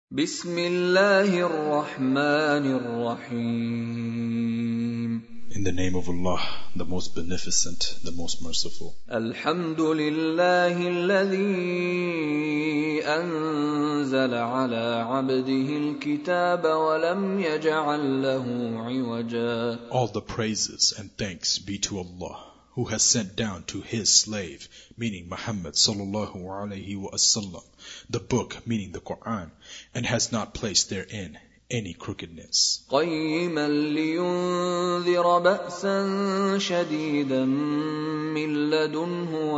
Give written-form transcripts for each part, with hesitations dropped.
بسم الله الرحمن الرحيم. In the name of Allah, the most beneficent, the most merciful. الحمد لله الذي أنزل على عبده الكتاب ولم يجعل له عوجا. All the praises and thanks be to Allah, who has sent down to his slave, meaning Muhammad sallallahu alaihi wasallam, the book, meaning the Quran, and has not placed therein any crookedness. قيما لينذر بأسا شديدا من لدنه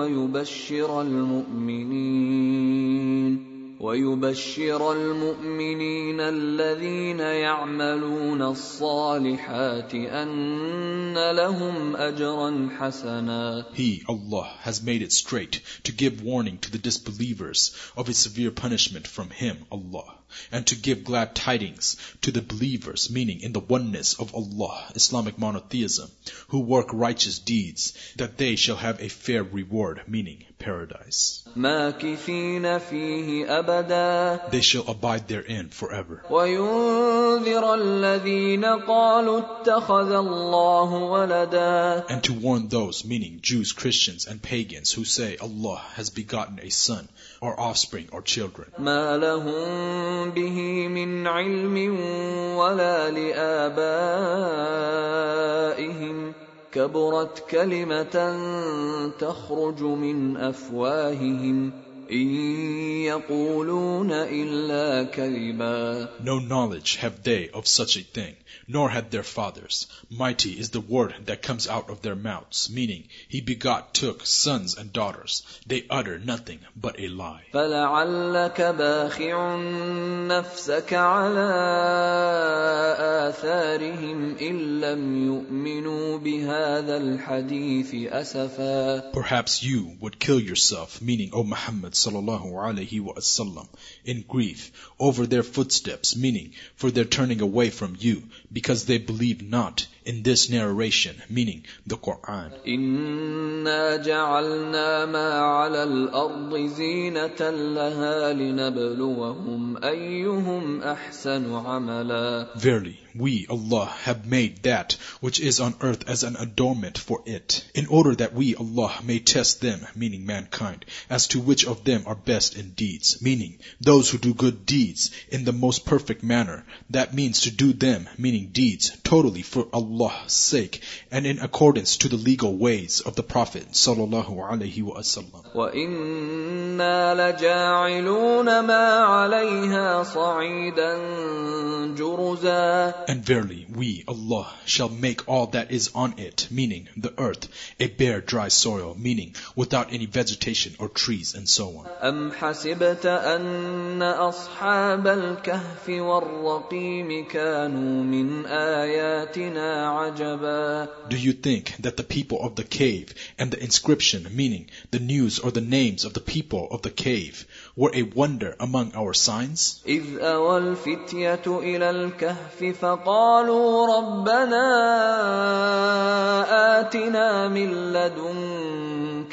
ويبشر المؤمنين الذين يعملون الصالحات أن لهم أجرا حسنا. He, Allah, has made it straight to give warning to the disbelievers of a severe punishment from Him, Allah, and to give glad tidings to the believers, meaning in the oneness of Allah, Islamic monotheism, who work righteous deeds, that they shall have a fair reward, meaning paradise. ماكثين فيه أبدا. They shall abide therein forever. وينذر الذين قالوا اتخذ الله ولدا. And to warn those, meaning Jews, Christians, and pagans, who say Allah has begotten a son, or offspring, or children. ما لهم به من علم ولا لآبائهم كبرت كلمة تخرج من أفواههم إن يقولون إلا كذبا. No knowledge have they of such a thing, nor had their fathers. Mighty is the word that comes out of their mouths, meaning He took sons and daughters. They utter nothing but a lie. فلعلك باخع نفسك على آثارهم إن لم يؤمنوا بهذا الحديث أسفا. Perhaps you would kill yourself, meaning O Muhammad sallallahu alaihi wasallam, in grief over their footsteps, meaning for their turning away from you, because they believe not in this narration, meaning the Quran. إنا جعلنا ما على الأرض زينة لها لنبلوهم أيهم أحسن عملا. Verily, we, Allah, have made that which is on earth as an adornment for it, in order that we, Allah, may test them, meaning mankind, as to which of them are best in deeds, meaning those who do good deeds in the most perfect manner. That means to do them, meaning deeds, totally for Allah's sake, and in accordance to the legal ways of the Prophet sallallahu alaihi wasallam. وَإِنَّا لَجَاعِلُونَ مَا عَلَيْهَا صَعِيدًا جُرُزًا. And verily, we, Allah, shall make all that is on it, meaning the earth, a bare dry soil, meaning without any vegetation or trees and so on. أَمْ حَسِبْتَ أَنَّ أَصْحَابَ الْكَهْفِ وَالرَّقِيمِ كَانُوا مِنْ آيَاتِنَا عَجَبًا. Do you think that the people of the cave and the inscription, meaning the news or the names of the people of the cave, were a wonder among our signs? إِذْ أَوَى الْفِتْيَةُ إِلَى الْكَهْفِ فَقَالُوا رَبَّنَا آتِنَا مِن لَّدُنكَ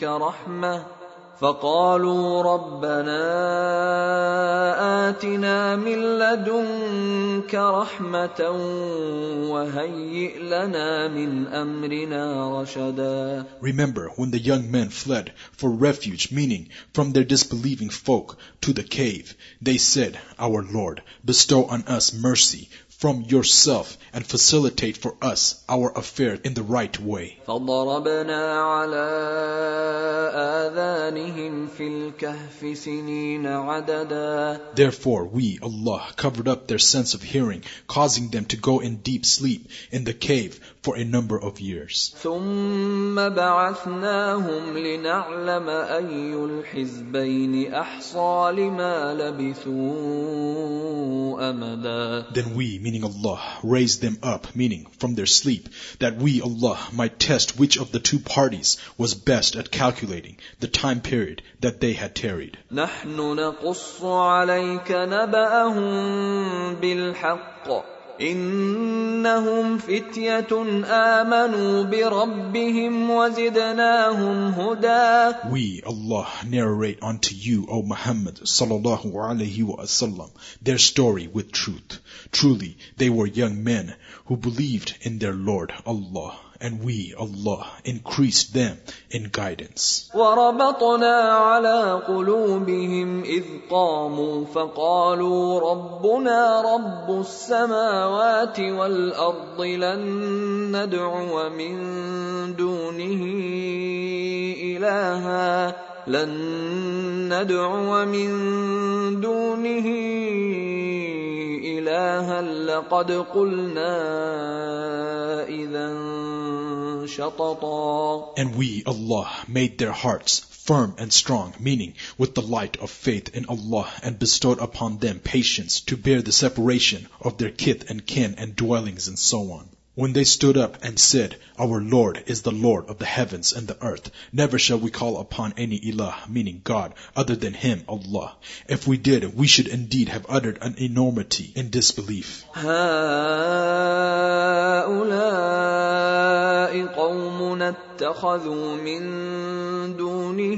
رَحْمَةً وَهَيِّئْ لَنَا مِنْ أَمْرِنَا رَشَدًا. Remember when the young men fled for refuge, meaning from their disbelieving folk, to the cave. They said, Our Lord, bestow on us mercy from yourself and facilitate for us our affair in the right way. فَضَرَبْنَا عَلَىٰ آذَانِهِمْ فِي الْكَهْفِ سِنِينَ عَدَدًا. Therefore we, Allah, covered up their sense of hearing, causing them to go in deep sleep in the cave for a number of years. ثُمَّ بَعَثْنَاهُمْ لِنَعْلَمَ أَيُّ الْحِزْبَيْنِ أَحْصَىٰ لِمَا لَبِثُوا أَمَدًا. Then we, meaning Allah, raised them up, meaning from their sleep, that we, Allah, might test which of the two parties was best at calculating the time period that they had tarried. نَحْنُ نَقُصُّ عَلَيْكَ نَبَأَهُم بِالْحَقِّ إنهم فتية آمنوا بربهم وزدناهم هدى. We, Allah, narrate unto you, O Muhammad sallallahu alaihi wasallam, their story with truth. Truly, they were young men who believed in their Lord Allah, and we, Allah, increased them in guidance. وَرَبَطْنَا عَلَى قُلُوبِهِمْ إِذْ قَامُوا فَقَالُوا رَبُّنَا رَبُّ السَّمَاوَاتِ وَالْأَرْضِ لَن نَّدْعُوَ مِن دُونِهِ إِلَٰهًا لَّقَدْ قُلْنَا إِذًا شَطَطًا. And we, Allah, made their hearts firm and strong, meaning with the light of faith in Allah, and bestowed upon them patience to bear the separation of their kith and kin and dwellings and so on. When they stood up and said, Our Lord is the Lord of the heavens and the earth, never shall we call upon any ilah, meaning God, other than Him, Allah. If we did, we should indeed have uttered an enormity in disbelief. هؤلاء قومنا اتخذوا من دونه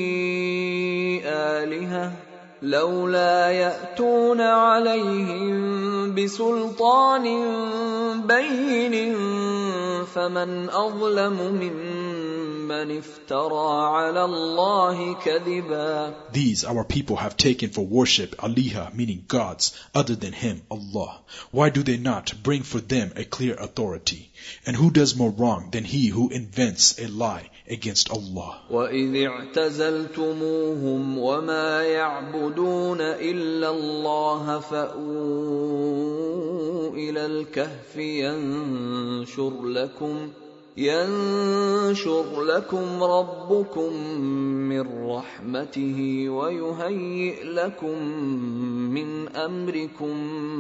آلهة لولا يأتون عليهم بسلطان بين فمن أظلم ممن افترى على الله كذبا. These our people have taken for worship aliha, meaning gods, other than Him, Allah. Why do they not bring for them a clear authority? And who does more wrong than he who invents a lie against Allah? وَإِذِ اعْتَزَلْتُمُوهُمْ وَمَا يَعْبُدُونَ إِلَّا اللَّهَ فَأْوُوا إِلَى الْكَهْفِ ينشر لكم ربكم من رحمته ويهيئ لكم من أمركم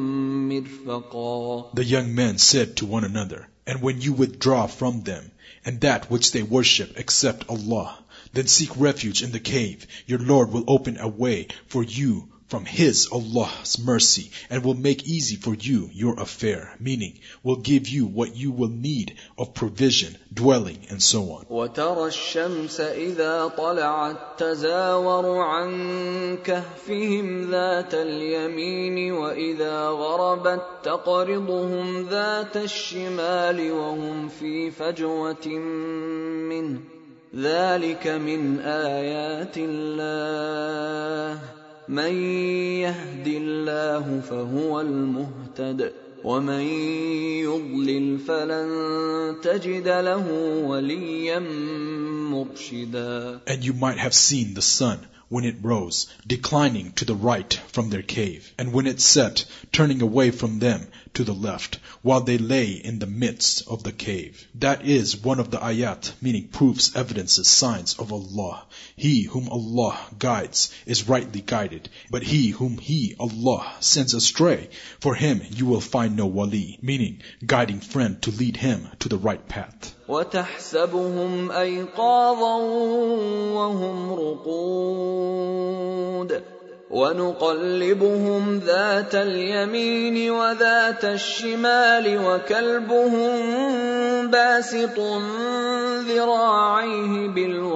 مرفقا. The young men said to one another, and when you withdraw from them, and that which they worship except Allah, then seek refuge in the cave. Your Lord will open a way for you from His, Allah's mercy, and will make easy for you your affair, meaning will give you what you will need of provision, dwelling, and so on. وَتَرَى الشَّمْسَ إِذَا طَلَعَتْ تَزَاوَرُ عَنْ كَهْفِهِمْ ذَاتَ الْيَمِينِ وَإِذَا غَرَبَتْ تَقْرِضُهُمْ ذَاتَ الشِّمَالِ وَهُمْ فِي فَجْوَةٍ مِّنْهُ ذَلِكَ مِنْ آيَاتِ اللَّهِ من يهد الله فهو المهتد ومن يضلل فلن تجد له وليا مرشدا. And you might have seen the sun when it rose, declining to the right from their cave, and when it set, turning away from them to the left, while they lay in the midst of the cave. That is one of the ayat, meaning proofs, evidences, signs of Allah. He whom Allah guides is rightly guided, but he whom He, Allah, sends astray, for him you will find no wali, meaning guiding friend to lead him to the right path. وَتَحْسَبُهُمْ أَيْقَاظًا وَهُمْ رُقُودٌ وَنُقَلِّبُهُمْ ذَاتَ الْيَمِينِ وَذَاتَ الشِّمَالِ وَكَلْبُهُمْ بَاسِطٌ ذِرَاعَيْهِ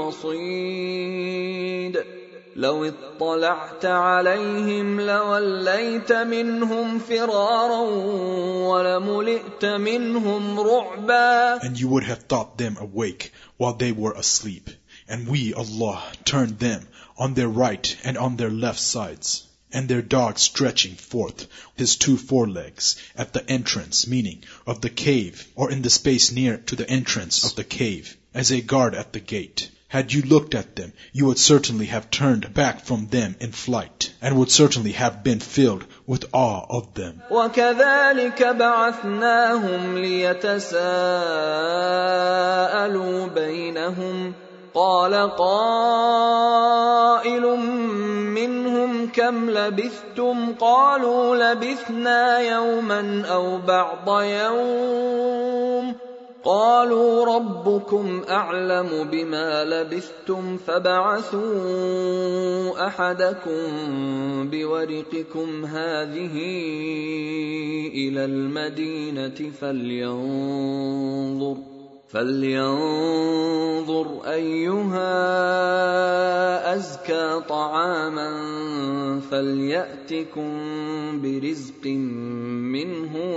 بِالْوَصِيدِ لَوِ اطَّلَعْتَ عَلَيْهِمْ لَوَلَّيْتَ مِنْهُمْ فِرَارًا وَلَمُلِئْتَ مِنْهُمْ رُعْبًا. And you would have thought them awake while they were asleep. And we, Allah, turned them on their right and on their left sides, and their dog stretching forth his two forelegs at the entrance, meaning of the cave, or in the space near to the entrance of the cave, as a guard at the gate. Had you looked at them, you would certainly have turned back from them in flight, and would certainly have been filled with awe of them. وَكَذَلِكَ بَعَثْنَاهُمْ لِيَتَسَاءَلُوا بَيْنَهُمْ قال قائل منهم كم لبثتم قالوا لبثنا يوما أو بعض يوم قالوا ربكم أعلم بما لبثتم فابعثوا أحدكم بورقكم هذه إلى المدينة فلينظر أيها أزكى طعاما فليأتكم برزق منه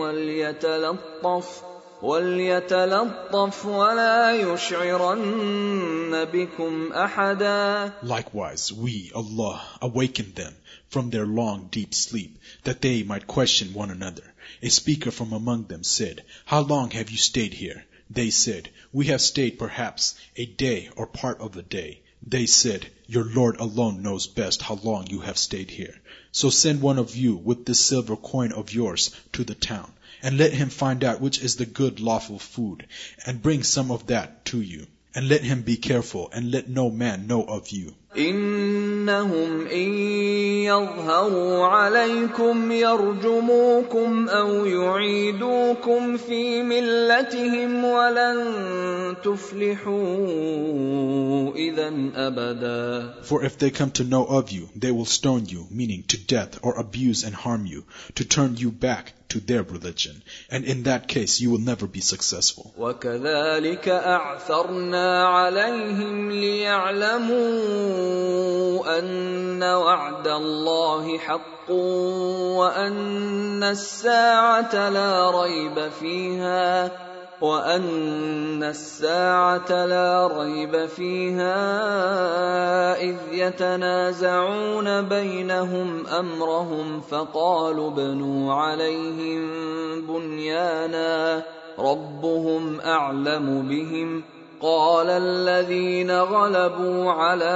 وليتلطف ولا يشعرن بكم أحدا. Likewise, we, Allah, awakened them from their long, deep sleep, that they might question one another. A speaker from among them said, "How long have you stayed here?" They said, "We have stayed perhaps a day or part of a day." They said, "Your Lord alone knows best how long you have stayed here. So send one of you with this silver coin of yours to the town, and let him find out which is the good lawful food, and bring some of that to you. And let him be careful, and let no man know of you. إنهم إن يظهروا عليكم يرجموكم أو يعيدوكم في ملتهم ولن تفلحوا إذا أبدا. For if they come to know of you, they will stone you, meaning to death, or abuse and harm you, to turn you back to their religion. And in that case you will never be successful. وكذلك أعثرنا عليهم ليعلموا أن وعد الله حق وأن الساعة لا ريب فيها إذ يتنازعون بينهم أمرهم فقالوا ابنوا عليهم بنيانا ربهم أعلم بهم قال الذين غلبوا على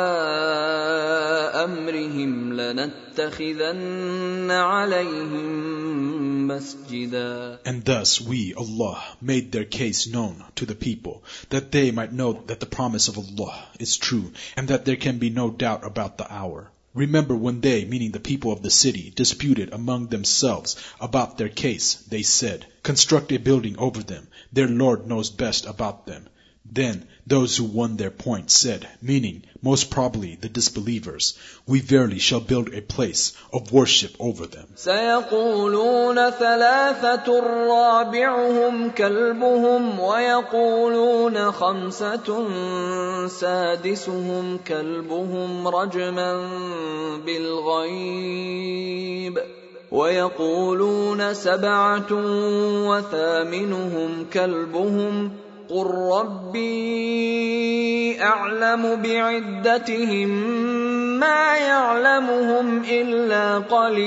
أمرهم لنتخذن عليهم مسجدا. And thus we, Allah, made their case known to the people, that they might know that the promise of Allah is true, and that there can be no doubt about the hour. Remember when they, meaning the people of the city, disputed among themselves about their case, they said, "Construct a building over them, their Lord knows best about them." Then those who won their point said, meaning most probably the disbelievers, "We verily shall build a place of worship over them." سيقولون ثلاثة رابعهم كلبهم ويقولون خمسة سادسهم كلبهم رجما بالغيب ويقولون سبعة وثامنهم كلبهم قل ربي أعلم بعدتهم ما يعلمهم إلا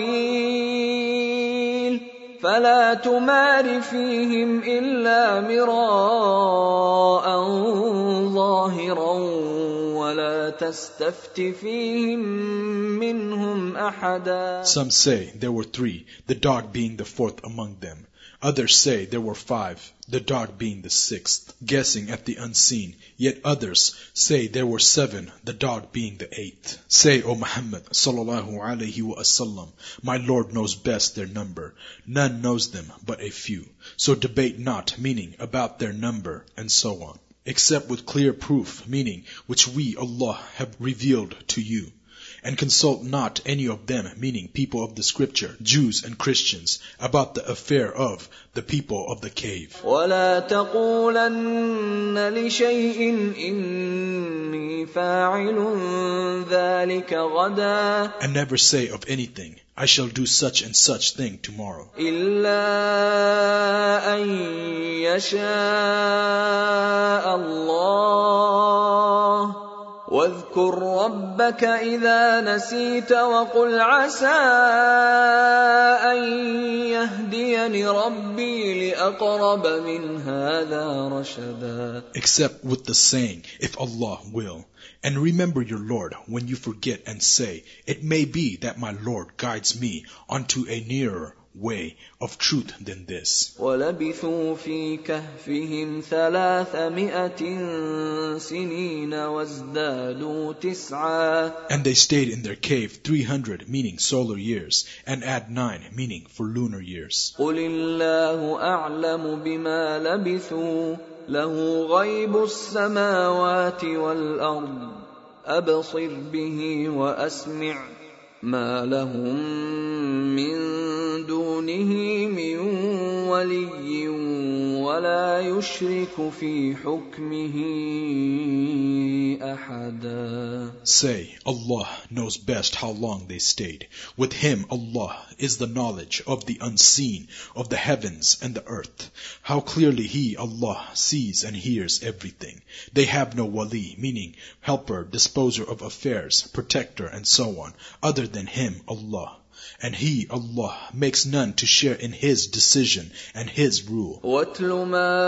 قليل فلا تمار فيهم إلا مراء ظاهرا ولا تستفت فيهم منهم أحدا. Some say there were 3, the dog being the 4th among them. Others say there were 5, the dog being the 6th, guessing at the unseen. Yet others say there were 7, the dog being the 8th. Say, O Muhammad sallallahu alaihi wasallam, my Lord knows best their number. None knows them but a few. So debate not, meaning about their number, and so on, except with clear proof, meaning which we, Allah, have revealed to you. And consult not any of them, meaning people of the scripture, Jews and Christians, about the affair of the people of the cave. وَلَا تَقُولَنَّ لِشَيْءٍ إِنِّي فَاعِلٌ ذَلِكَ غَدًا. And never say of anything, I shall do such and such thing tomorrow. إِلَّا أَن يَشَاءَ اللَّهُ واذكر ربك إذا نسيت وقل عسى أن يهديني ربي لأقرب من هذا رشدا. Except with the saying, if Allah will. And remember your Lord when you forget and say, it may be that my Lord guides me onto a nearer way of truth than this. وَلَبِثُوا فِي كَهْفِهِمْ 300 سِنِينَ وَازْدَادُوا 9. And they stayed in their cave 300, meaning solar years, and add 9, meaning for lunar years. قُلِ اللَّهُ أَعْلَمُ بِمَا لَبِثُوا له غيب السماوات والأرض أبصر به وأسمع ما لهم من دونه من ولي ولا يشرك في حكمه أحدا. Say, Allah knows best how long they stayed. With Him, Allah, is the knowledge of the unseen, of the heavens and the earth. How clearly He, Allah, sees and hears everything. They have no wali, meaning helper, disposer of affairs, protector, and so on, other than Him, Allah. And He, Allah, makes none to share in His decision and His rule. وَاتْلُ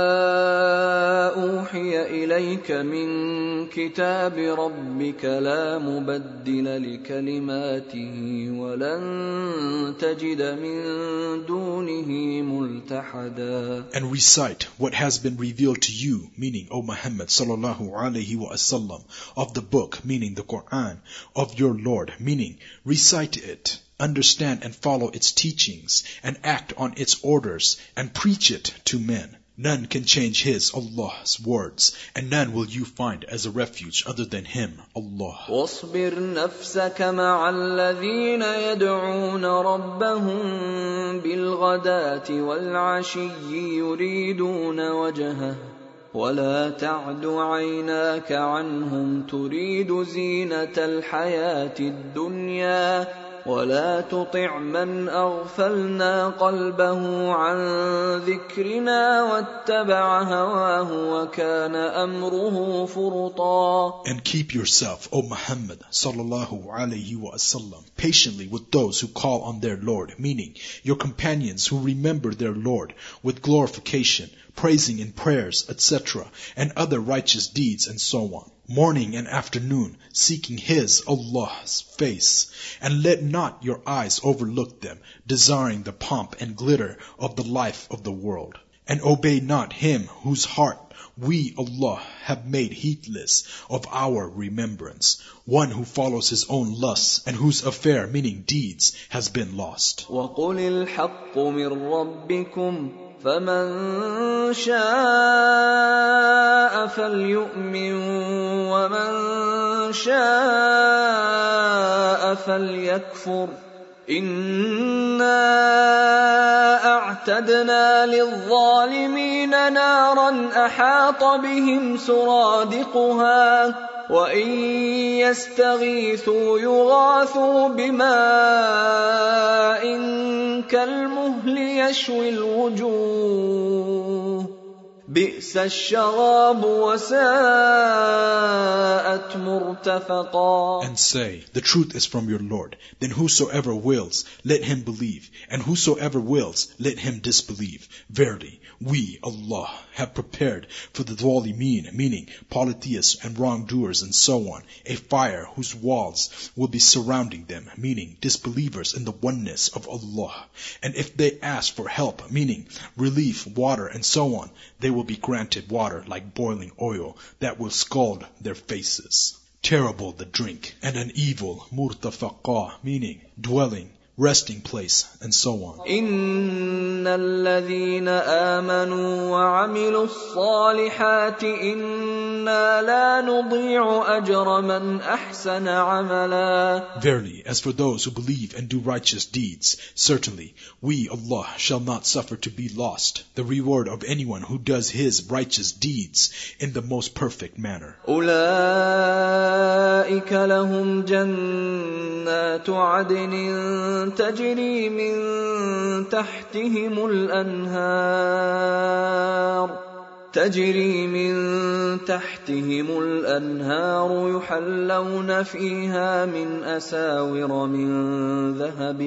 مَا أُوحِيَ إِلَيْكَ مِنْ كِتَابِ رَبِّكَ لَا مُبَدِّلَ لِكَلِمَاتِهِ وَلَنْ تَجِدَ مِنْ دُونِهِ مُلْتَحَدًا. And recite what has been revealed to you, meaning O Muhammad sallallahu alaihi wasallam, of the book, meaning the Quran, of your Lord, meaning recite it. Understand and follow its teachings, and act on its orders, and preach it to men. None can change His, Allah's words, and none will you find as a refuge other than Him, Allah. واصبر نفسك مع الذين يدعون ربهم بالغداة والعشي يريدون وجهه ولا تعد عيناك عنهم تريد زينة الحياة الدنيا ولا تطع من أغفلنا قلبه عن ذكرنا واتبع هواه وكان أمره فرطا. And keep yourself, O Muhammad sallallahu alaihi wasallam, patiently with those who call on their Lord, meaning your companions who remember their Lord with glorification, praising in prayers, etc., and other righteous deeds and so on. Morning and afternoon, seeking His, Allah's face, and let not your eyes overlook them, desiring the pomp and glitter of the life of the world. And obey not him whose heart we, Allah, have made heedless of our remembrance, one who follows his own lusts, and whose affair, meaning deeds, has been lost. وَقُلِ الْحَقُّ مِنْ رَبِّكُمْ فَمَنْ شَاءَ فَلْيُؤْمِنْ وَمَنْ شَاءَ فَلْيَكْفُرْ إِنَّا أَعْتَدْنَا لِلظَّالِمِينَ نَارًا أَحَاطَ بِهِمْ سُرَادِقُهَا وَإِنْ يَسْتَغِيثُوا يُغَاثُوا بِمَاءٍ كَالْمُهْلِ يَشْوِي الْوُجُوهَ بِئْسَ الشَّرَابُ وَسَاءَتْ مُرْتَفَقًا. And say, the truth is from your Lord. Then whosoever wills, let him believe, and whosoever wills, let him disbelieve. Verily, we, Allah, have prepared for the Zalimeen, meaning polytheists and wrongdoers and so on, a fire whose walls will be surrounding them, meaning disbelievers in the oneness of Allah. And if they ask for help, meaning relief, water, and so on, they will be granted water like boiling oil that will scald their faces. Terrible the drink, and an evil murtafaqa, meaning dwelling, resting place, and so on. إِنَّ الَّذِينَ آمَنُوا وَعَمِلُوا الصَّالِحَاتِ إِنَّا لَا نُضِيعُ أَجْرَ مَنْ أَحْسَنَ عَمَلًا. Verily, as for those who believe and do righteous deeds, certainly we, Allah, shall not suffer to be lost the reward of anyone who does his righteous deeds in the most perfect manner. أُولَئِكَ لَهُمْ جَنَّاتُ عَدْنٍ تجري من تحتهم الأنهار يحلون فيها من أساور من ذهب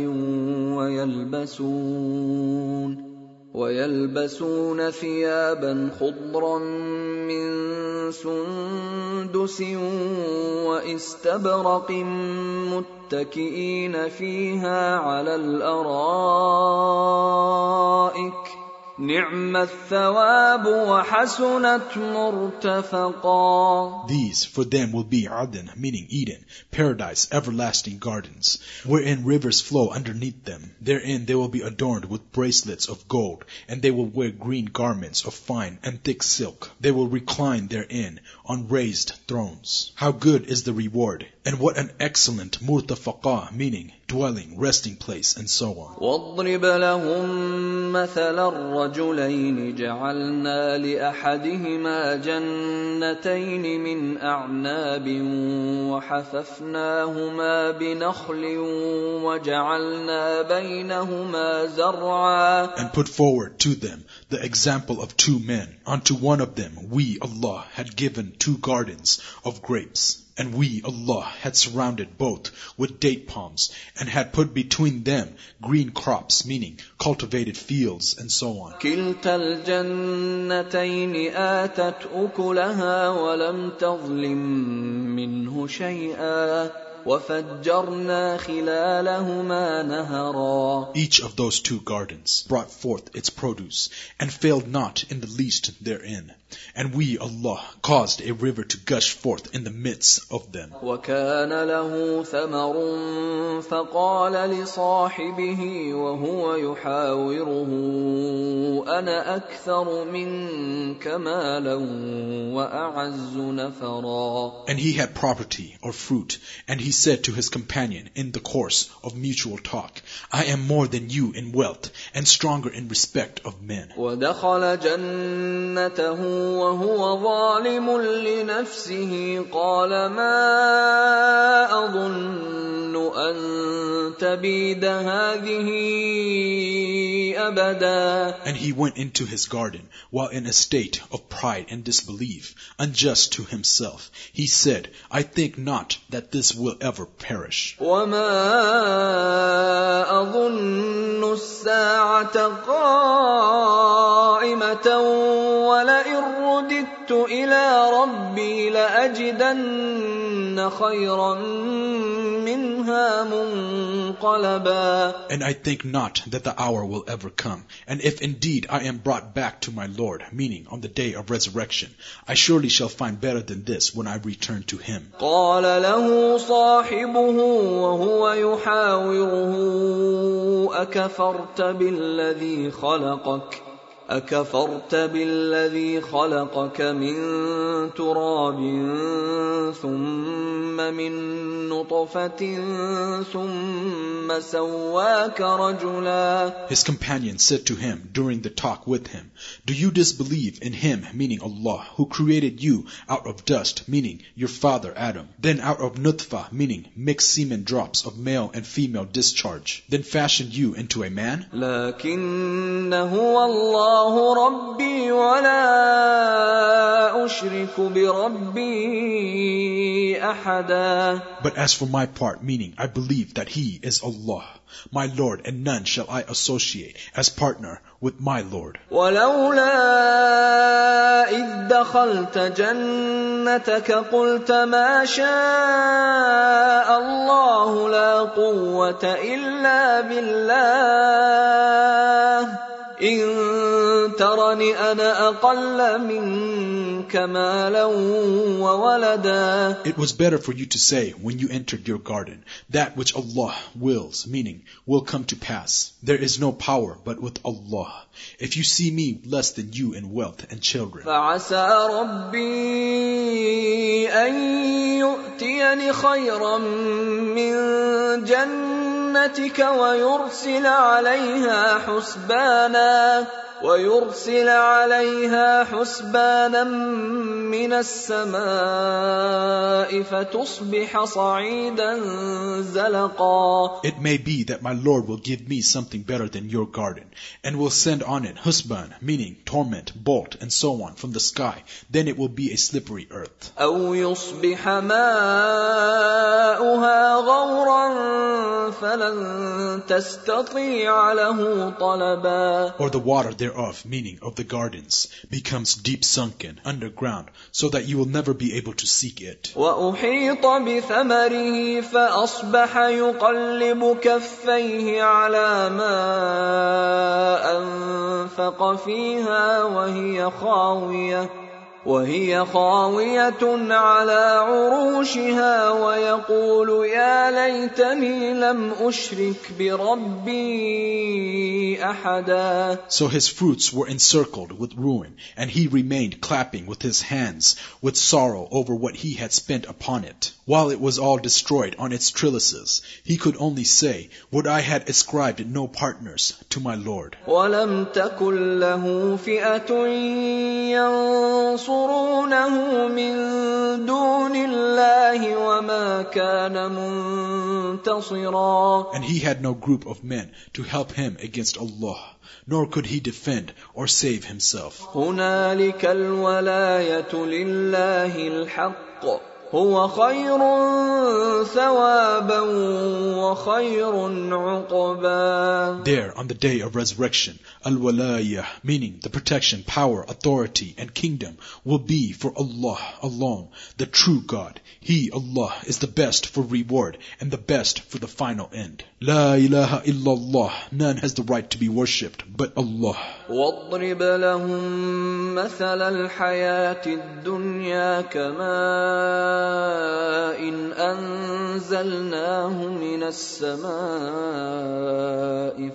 ويلبسون ثيابا خضرا من سندس واستبرق متكئين فيها على الأرائك نعم الثواب وحسنت مرتفقا. These for them will be Aden, meaning Eden, paradise, everlasting gardens, wherein rivers flow underneath them. Therein they will be adorned with bracelets of gold, and they will wear green garments of fine and thick silk. They will recline therein on raised thrones. How good is the reward, and what an excellent murtafaqa, meaning dwelling, resting place, and so on. واضرب لهم مثل الرجلين جعلنا لأحدهما جنتين من أعناب وحففناهما بنخل وجعلنا بينهما زرعا. And put forward to them the example of two men. Unto one of them we, Allah, had given 2 gardens of grapes. And we, Allah, had surrounded both with date palms, and had put between them green crops, meaning cultivated fields, and so on. كلتا الجنتين آتت أكلها ولم تظلم منه شيئا وفجرنا خلالهما نهرا. Each of those 2 gardens brought forth its produce, and failed not in the least therein. And we, Allah, caused a river to gush forth in the midst of them. وكان له ثمر فقال لصاحبه وهو يحاوره أنا أكثر منك مالا وأعز نفرا. And he had property or fruit, and he said to his companion in the course of mutual talk, I am more than you in wealth, and stronger in respect of men. ودخل جنته وهو ظالم لنفسه قال ما أظن أن تبيد هذه أبدا. And he went into his garden while in a state of pride and disbelief, unjust to himself. He said, I think not that this will ever perish. وما أظن الساعة قائمة ولئن رددت إلى ربي لأجدن خيرا منها منقلبا. And I think not that the hour will ever come. And if indeed I am brought back to my Lord, meaning on the day of resurrection, I surely shall find better than this when I return to him. قال له صاحبه وهو يحاوره أكفرت بالذي خلقك من تراب ثم من نطفة ثم سواك رجلا. His companion said to him during the talk with him, Do you disbelieve in him, meaning Allah, who created you out of dust, meaning your father Adam, then out of nutfa, meaning mixed semen drops of male and female discharge, then fashioned you into a man? لكنه الله ربي ولا أشرك بربي أحدا. But as for my part, meaning I believe that he is Allah, my Lord, and none shall I associate as partner with my Lord. ولولا إذ دخلت جنتك قلت ما شاء الله لا قوة إلا بالله إن ترني أنا أقل منك مالا وولدا. It was better for you to say when you entered your garden, that which Allah wills, meaning will come to pass. There is no power but with Allah. If you see me less than you in wealth and children. فعسى ربي أن يؤتيني خيرا من جنتك ويرسل عليها حسبانا من السماء فتصبح صعيدا زلقا. It may be that my Lord will give me something better than your garden, and will send on it husban, meaning torment, bolt, and so on from the sky. Then it will be a slippery earth. أو يصبح ماؤها غورا فلن تستطيع له طلبا. Or the water thereof, meaning of the gardens, becomes deep sunken underground, so that you will never be able to seek it. وأحيط بثمره فأصبح يقلب كفيه على ما أنفق فانفق فيها وهي خاوية على عروشها ويقول يا ليتني لم أشرك بربي أحدا. So his fruits were encircled with ruin, and he remained clapping with his hands with sorrow over what he had spent upon it. While it was all destroyed on its trellises, he could only say, would I had ascribed no partners to my Lord. وَلَمْ تَكُنْ لَهُ فِئَةٌ يَنْصُرُونَهُ مِنْ دُونِ اللَّهِ وَمَا كَانَ مُنْتَصِرًا. And he had no group of men to help him against Allah, nor could he defend or save himself. هُنَالِكَ الْوَلَايَةُ لِلَّهِ الْحَقِّ هُوَ خَيْرٌ ثَوَابًا وَخَيْرٌ عُقْبًا. There, on the day of resurrection, al-walayah, meaning the protection, power, authority, and kingdom, will be for Allah alone, the true God. He, Allah, is the best for reward and the best for the final end. La ilaha illallah, none has the right to be worshipped but Allah. وَاضْرِبْ لَهُم مَّثَلَ الْحَيَاةِ الدُّنْيَا كَمَاءٍ أَنزَلْنَاهُ مِنَ السَّمَاءِ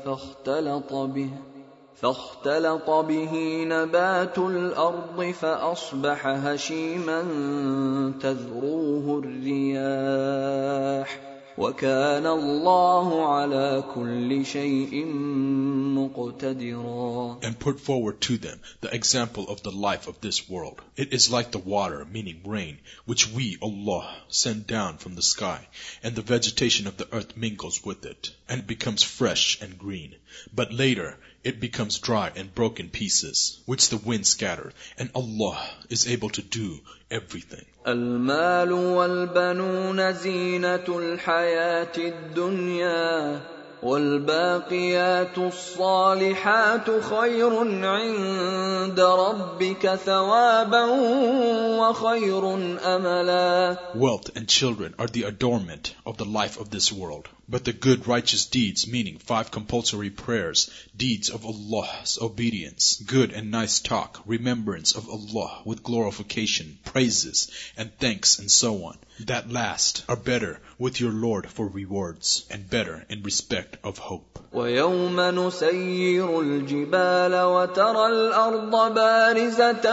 فاختلط به نبات الأرض فأصبح هشيما تذروه الرياح وكان الله على كل شيء مقتدرا. And put forward to them the example of the life of this world. It is like the water, meaning rain, which we, Allah, send down from the sky, and the vegetation of the earth mingles with it, and it becomes fresh and green. But later it becomes dry and broken pieces, which the wind scatters, and Allah is able to do everything. المال والبنون زينة الحياة الدنيا والباقيات الصالحات خير عند ربك ثوابا وخير أملا. Wealth and children are the adornment of the life of this world. But the good righteous deeds, meaning 5 compulsory prayers, deeds of Allah's obedience, good and nice talk, remembrance of Allah with glorification, praises and thanks and so on, that last are better with your Lord for rewards and better in respect of hope. وَيَوْمَ نُسَيِّرُ الْجِبَالَ وَتَرَى الْأَرْضَ بَارِزَةً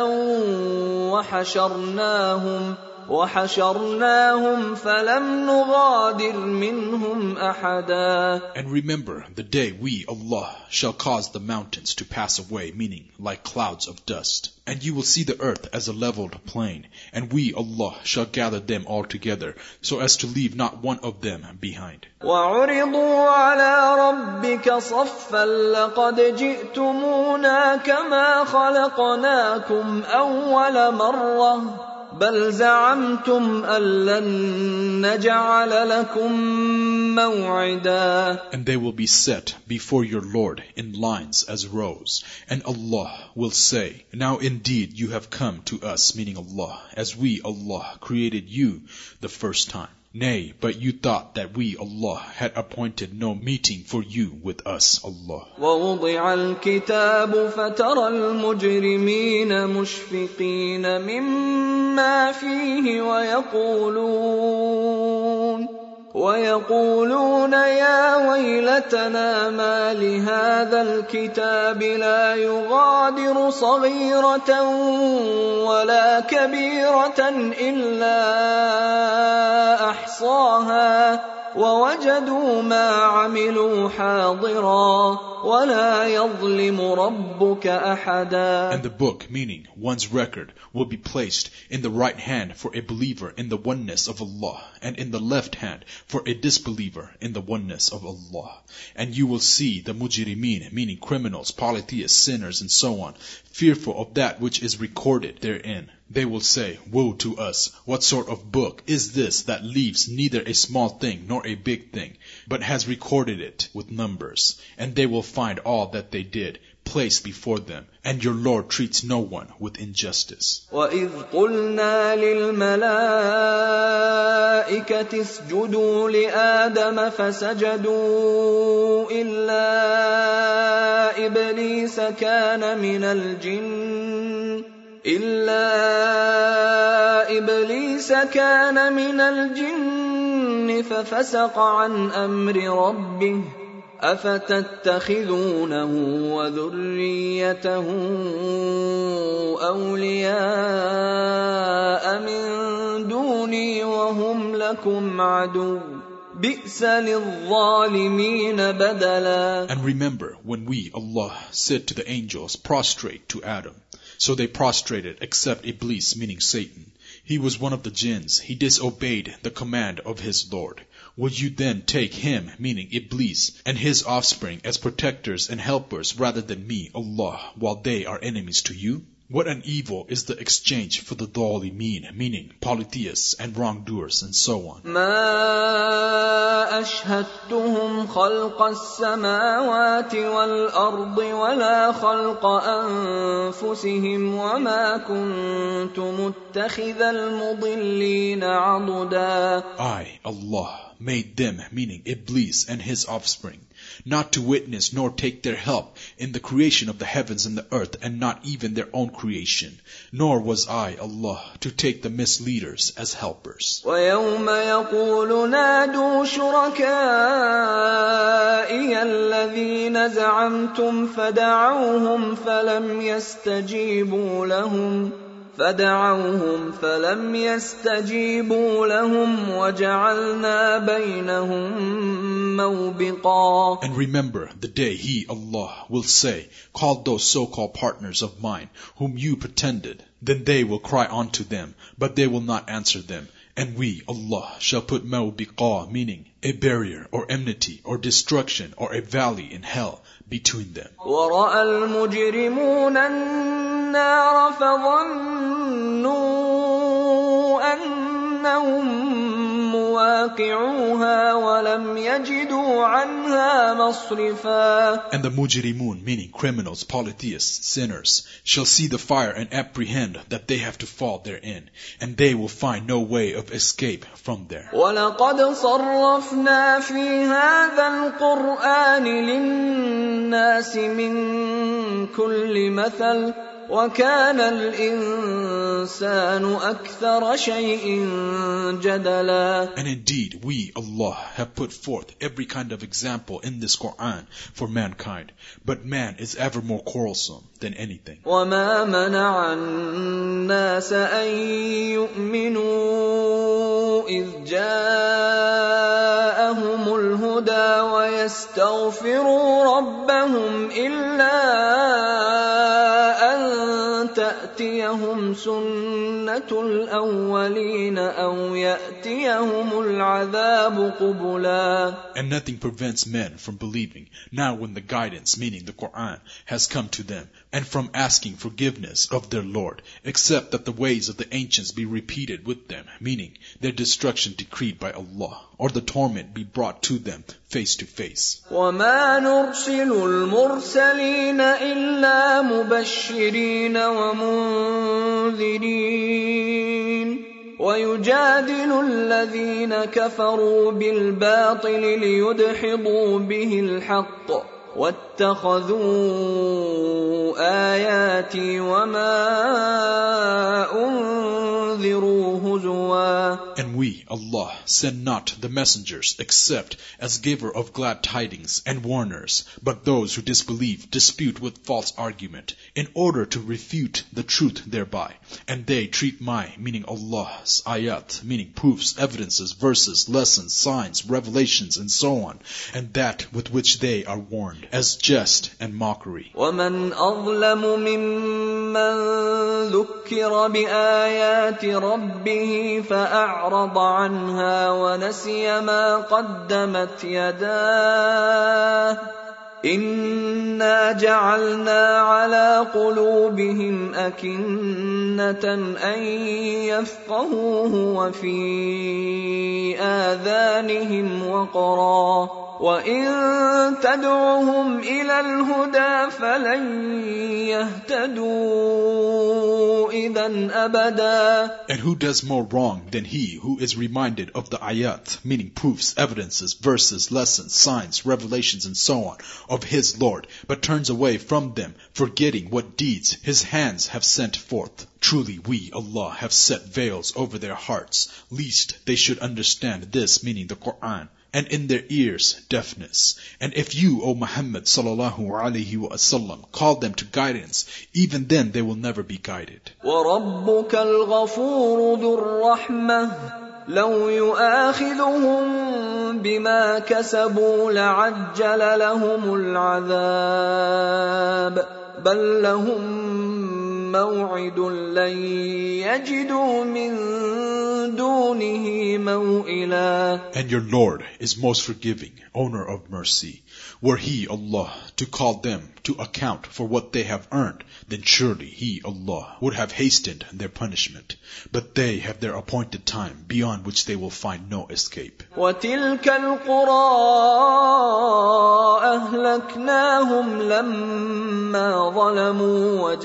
وحشرناهم فلم نغادر منهم أحدا. And remember the day we, Allah, shall cause the mountains to pass away, meaning like clouds of dust. And you will see the earth as a leveled plain, and we, Allah, shall gather them all together, so as to leave not one of them behind. وَعُرِضُوا عَلَى رَبِّكَ صَفًّا لَقَدْ جِئْتُمُونَا كَمَا خَلَقْنَاكُمْ أَوَّلَ مَرَّةٍ بل زعمتم أن لن نجعل لكم موعدا. And they will be set before your Lord in lines as rows, and Allah will say, now indeed you have come to us, meaning Allah, as we, Allah, created you the first time. Nay, but you thought that we, Allah, had appointed no meeting for you with us, Allah. وَوُضِعَ الْكِتَابُ فَتَرَى الْمُجْرِمِينَ مُشْفِقِينَ مِمَّا فِيهِ ويقولون يا ويلتنا ما لهذا الكتاب لا يغادر صغيرة ولا كبيرة إلا أحصاها ووجدوا ما عملوا حاضرا ولا يظلم ربك أحدا. And the book, meaning one's record, will be placed in the right hand for a believer in the oneness of Allah, and in the left hand for a disbeliever in the oneness of Allah. And you will see the mujrimeen, meaning criminals, polytheists, sinners, and so on, fearful of that which is recorded therein. They will say, woe to us! What sort of book is this that leaves neither a small thing nor a big thing, but has recorded it with numbers? And they will find all that they did placed before them, and your Lord treats no one with injustice. وَإِذْ قُلْنَا لِلْمَلَائِكَةِ اسْجُدُوا لِآدَمَ فَسَجَدُوا إِلَّا إبليس كان من الجن ففسق عن أمر ربه أفتتخذونه وذريته أولياء من دوني وهم لكم عدو بئس للظالمين بدلا. And remember when we, Allah, said to the angels, prostrate to Adam. So they prostrated except Iblis, meaning Satan. He was one of the jinns. He disobeyed the command of his Lord. Would you then take him, meaning Iblis, and his offspring as protectors and helpers rather than me, Allah, while they are enemies to you? What an evil is the exchange for the dhalimeen, meaning polytheists and wrongdoers and so on. ما أشهدتهم خلق السماوات والأرض ولا خلق أنفسهم وما كنت متخذ المضلين عضدا. I, Allah, made them, meaning Iblis and his offspring, not to witness nor take their help in the creation of the heavens and the earth, and not even their own creation. Nor was I, Allah, to take the misleaders as helpers. وَيَوْمَ يَقُولُ نَادُوا شُرَكَائِيَ الَّذِينَ زَعَمْتُمْ فَدَعَوْهُمْ فلم يستجيبوا لهم وجعلنا بينهم موبقا. And remember the day He, Allah, will say, call those so-called partners of mine, whom you pretended. Then they will cry unto them, but they will not answer them. And we, Allah, shall put mawbiqa, meaning a barrier or enmity or destruction or a valley in hell between them. وَرَأَى الْمُجْرِمُونَ النَّارَ فَظَنُّوا أَنَّهُمْ مُوَاقِعُوهَا وَلَمْ يَجِدُوا عَنْهَا مَصْرِفًا. And the mujrimun, meaning criminals, polytheists, sinners, shall see the fire and apprehend that they have to fall therein, and they will find no way of escape from there. وَلَقَدْ صَرَّفْنَا فِي هَذَا الْقُرْآنِ لِلنَّاسِ مِنْ كُلِّ مَثَلٍ وَكَانَ الْإِنسَانُ أَكْثَرَ شَيْءٍ جَدَلًا. And indeed, we, Allah, have put forth every kind of example in this Quran for mankind, but man is ever more quarrelsome than anything. وَمَا مَنَعَ النَّاسَ أَن يُؤْمِنُوا إِذْ جَاءَهُمُ الْهُدَى وَيَسْتَغْفِرُوا رَبَّهُمْ إِلَّا تأتيهم سنة الأولين أو يأتيهم العذاب قبلا. And nothing prevents men from believing now when the guidance, meaning the Quran, has come to them, and from asking forgiveness of their Lord, except that the ways of the ancients be repeated with them, meaning their destruction decreed by Allah, or the torment be brought to them face to face. وَمَا نُرْسِلُ الْمُرْسَلِينَ إِلَّا مُبَشِّرِينَ وَمُنذِرِينَ وَيُجَادِلُ الَّذِينَ كَفَرُوا بِالْبَاطِلِ لِيُدْحِضُوا بِهِ الْحَقَّ وَاتَّخَذُوا آيَاتِي وَمَا أُنذِرُوا هُزُوًا. And we, Allah, send not the messengers except as giver of glad tidings and warners, but those who disbelieve dispute with false argument, in order to refute the truth thereby. And they treat my, meaning Allah's, ayat, meaning proofs, evidences, verses, lessons, signs, revelations, and so on, and that with which they are warned, as jest and mockery. وَمَنْ أَظْلَمُ مِمَّنْ ذُكِّرَ بِآيَاتِ رَبِّهِ فَأَعْرَضَ عَنْهَا وَنَسِيَ مَا قَدَّمَتْ يَدَاهُ إِنَّا جَعَلْنَا عَلَى قُلُوبِهِمْ أَكِنَّةً أَن يَفْقَهُوهُ وَفِي آذَانِهِمْ وَقْرًا وَإِن تَدْعُهُمْ إِلَى الْهُدَى فَلَن يَهْتَدُوا إِذًا أَبَدًا. And who does more wrong than he who is reminded of the ayat, meaning proofs, evidences, verses, lessons, signs, revelations, and so on, of his Lord, but turns away from them, forgetting what deeds his hands have sent forth. Truly we, Allah, have set veils over their hearts, lest they should understand this, meaning the Quran, and in their ears deafness. And if you, O Muhammad sallallahu alaihi wasallam, call them to guidance, even then they will never be guided. وَرَبُّكَ الْغَفُورُ ذُو الرَّحْمَةِ لَوْ يُؤَاخِذُهُم بِمَا كَسَبُوا لَعَجَّلَ لَهُمُ الْعَذَابَ بَل لَّهُم مَّوْعِدٌ لَّن يَجِدُوا مِن دُونِهِ مَوْئِلًا. And your Lord is most forgiving, owner of mercy. Were He, Allah, to call them to account for what they have earned, then surely He, Allah, would have hastened their punishment. But they have their appointed time, beyond which they will find no escape. وَتِلْكَ الْقُرَىٰ أَهْلَكْنَاهُمْ لَمَّا ظَلَمُوا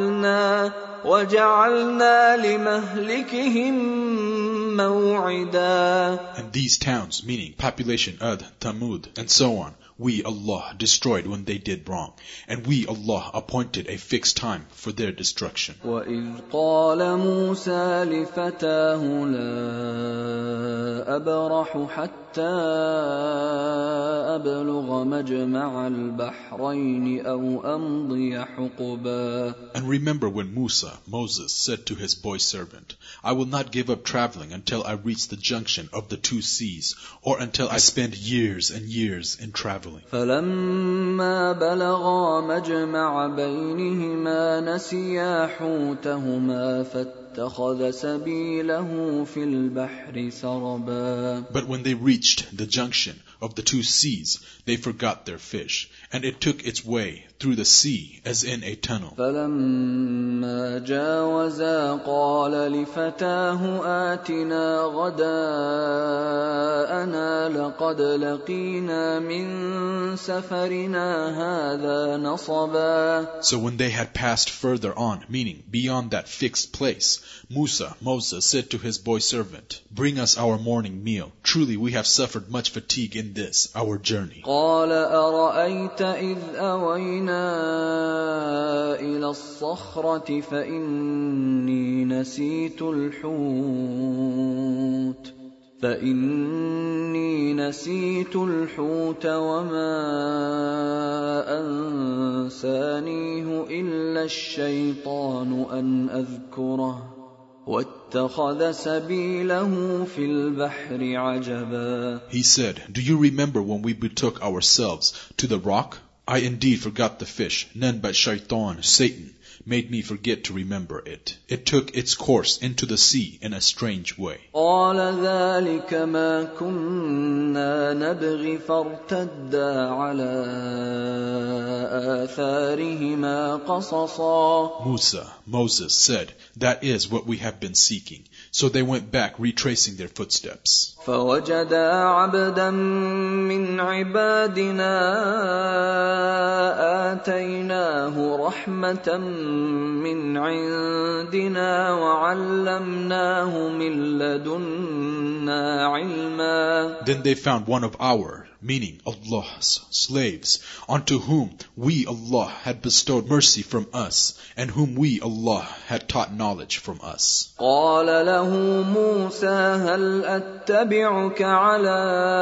وَجَعَلْنَا لِمَهْلِكِهِمْ مَوْعِدًا. And these towns, meaning population Ad, Thamud, and so on, we, Allah, destroyed when they did wrong. And we, Allah, appointed a fixed time for their destruction. وَإِذْ قَالَ مُوسَى لِفَتَاهُ لَا أَبْرَحُ حَتَّى أَبْلُغَ مَجْمَعَ الْبَحْرَيْنِ أَوْ أَمْضِيَ حُقُبًا. And remember when Moses, said to his boy servant, I will not give up traveling until I reach the junction of the two seas, or until I spend years and years in traveling. فَلَمَّا بَلَغَا مَجْمَعَ بَيْنِهِمَا نَسِيَا حُوتَهُمَا فَاتَّخَذَ سَبِيلَهُ فِي الْبَحْرِ سَرَبًا. But when they reached the junction of the two seas, they forgot their fish, and it took its way through the sea as in a tunnel. فَلَمَّا جَاوَزَا قَالَ لِفَتَاهُ آتِنَا غَدَاءَنَا لَقَدْ لَقِينَا مِن سَفَرِنَا هَذَا نَصَبًا. So when they had passed further on, meaning beyond that fixed place, Moses said to his boy servant, Bring us our morning meal. Truly we have suffered much fatigue in this, our journey. قَالَ أَرَأَيْتَ إِذْ أَوَيْنَا إِلَى الصَّخْرَةِ فَإِنِّي نسيت الحوت وما أنسانيه إلا الشيطان أن أذكره واتخذ سبيله في البحر عجبا. He said, Do you remember when we betook ourselves to the rock? I indeed forgot the fish, none but Shaitan, Satan, made me forget to remember it. It took its course into the sea in a strange way. قال ذلك ما كنا نبغي فارتدا على آثارهما قصصا. Moses said, That is what we have been seeking. So they went back retracing their footsteps. فوجدا عبدا من عبادنا آتيناه رحمة من عندنا وعلمناه من لدنا علما. Then they found one of our, meaning Allah's slaves, unto whom we, Allah, had bestowed mercy from us, and whom we, Allah, had taught knowledge from us. قال له موسى هل أتبعك على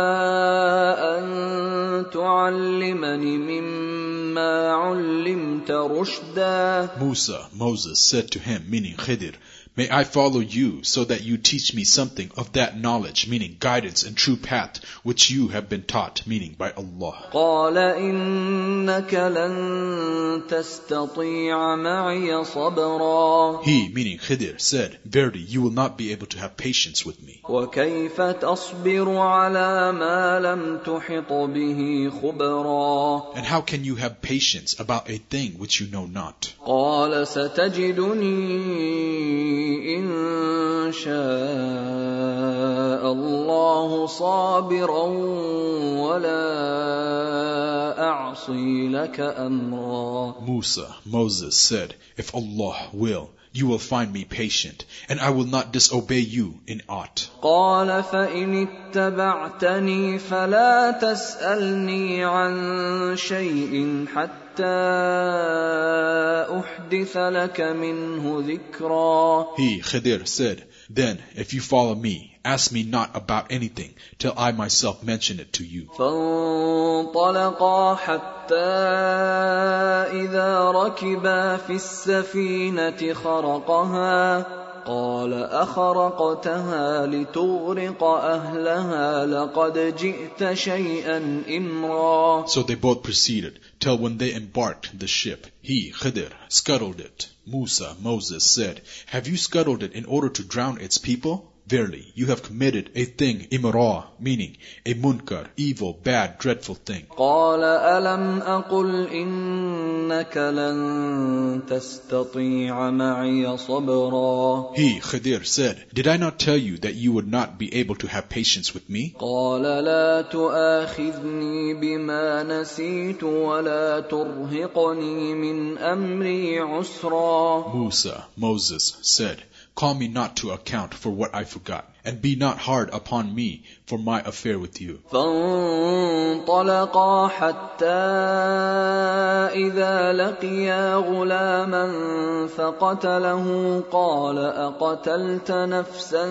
أن تعلمني مما علمت رشدا. Moses said to him, meaning Khidir, May I follow you so that you teach me something of that knowledge, meaning guidance and true path, which you have been taught, meaning by Allah. قال إنك لن تستطيع معي صبرا. He, meaning Khidir, said, Verily, you will not be able to have patience with me. وكيف تصبر على ما لم تحط به خبرا. And how can you have patience about a thing which you know not? قال ستجدني إن شاء الله صابرا ولا أعصي لك أمرا. Moses said, if Allah will, you will find me patient, and I will not disobey you in aught. قال فإن اتبعتني فلا تسألني عن شيء حتى أحدث لك منه ذكرا. He, Khidir, said, then if you follow me, ask me not about anything till I myself mention it to you. فانطلقا حتى إذا ركبا في السفينة خرقها قال أخرقتها لتغرق أهلها لقد جئت شيئا إمرا. So they both proceeded till when they embarked the ship, he, Khidir, scuttled it. Moses said, have you scuttled it in order to drown its people? Verily, you have committed a thing, imra, meaning a munkar, evil, bad, dreadful thing. قال ألم أقل إنك لن تستطيع معي صبرا. He, Khidir, said, did I not tell you that you would not be able to have patience with me? قال لا تؤاخذني بما نسيت ولا ترهقني من أمري عسرا. Moses said, call me not to account for what I forgot, and be not hard upon me for my affair with you. فانطلقا حتى إذا لقيا غلاما فقتله قال أقتلت نفسا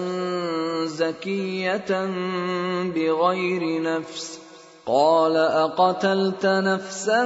زكية بغير نفس قال أقتلت نفسا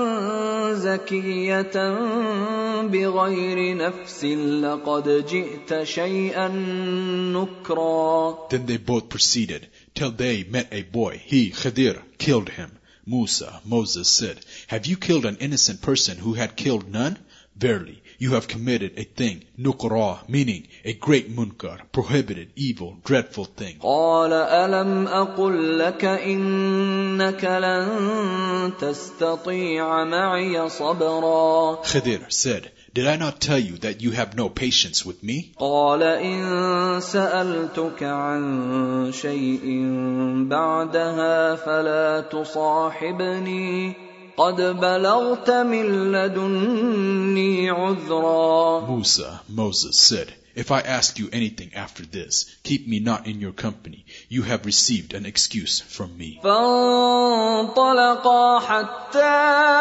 زكية بغير نفس لقد جئت شيئا نكرا. Then they both proceeded till they met a boy. He, Khidir, killed him. Moses said, have you killed an innocent person who had killed none? Verily, you have committed a thing, nukra, meaning a great munkar, prohibited, evil, dreadful thing. قال ألم أقل لك إنك لن تستطيع معي صبرا. Khidir said, did I not tell you that you have no patience with me? قال إن سألتك عن شيء بعدها فلا تصاحبني قد بلغت من لدني عذرا. Moses said, if I ask you anything after this, keep me not in your company. You have received an excuse from me. فانطلقا حتى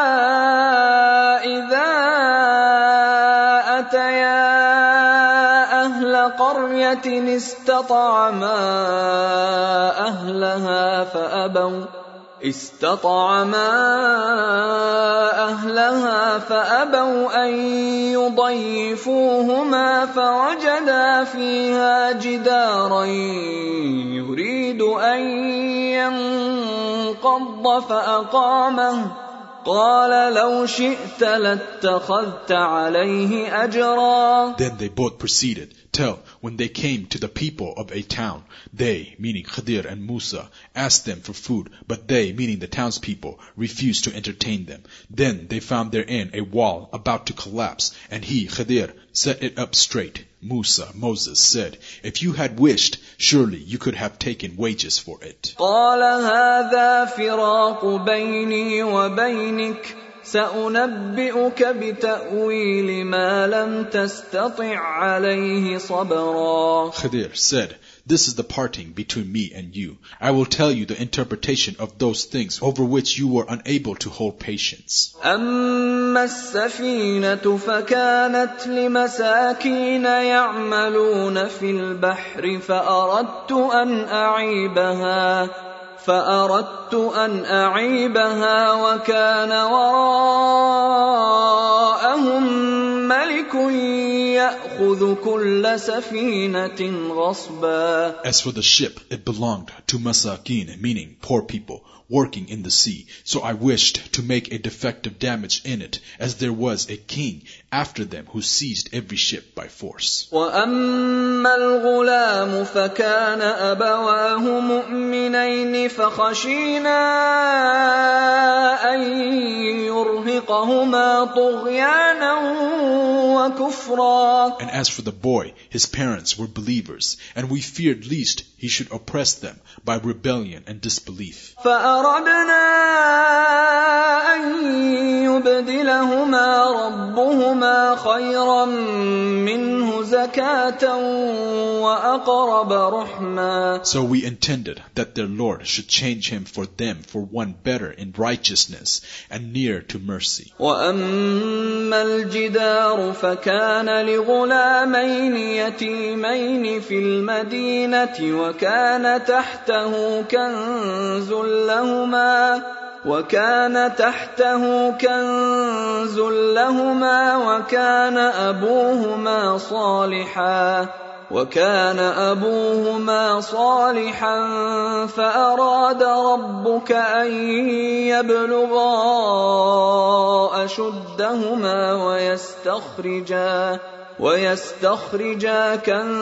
إذا أتيا أهل قرية استطعما أهلها فأبوا أن يضيفوهما فوجدا فيها جدارا يريد أن ينقض فأقامه قال لو شئت لاتخذت عليه أجرا. Then they both proceeded till when they came to the people of a town, they, meaning Khidir and Musa, asked them for food, but they, meaning the townspeople, refused to entertain them. Then they found therein a wall about to collapse, and he, Khidir, set it up straight. Moses said, if you had wished, surely you could have taken wages for it. قال هذا فراق بيني وبينك سأنبئك بتأويل ما لم تستطع عليه صبرا. Khidir said, this is the parting between me and you. I will tell you the interpretation of those things over which you were unable to hold patience. أما السفينة فكانت لمساكين يعملون في البحر فأردت أن أعيبها وكان وراءهم ملك يأخذ كل سفينة غصبا. As for the ship, it belonged to masakin, meaning poor people, working in the sea. So I wished to make a defective damage in it, as there was a king after them who seized every ship by force. وأما الغلام فكان أبواه مؤمنين فخشينا أن يرهقهما طغيانا وكفرا. كفورا. And as for the boy, his parents were believers, and we feared lest he should oppress them by rebellion and disbelief. فأردنا أن يبدلهما ربهما خيرا منه زكاة وأقرب رحما. So we intended that their Lord should change him for them for one better in righteousness and near to mercy. وأما الجدار فكان لغلامين يتيمين في المدينة وكان تحته كنز لهما وكان أبوهما صالحا فأراد ربك أن يبلغا أشدهما ويستخرجا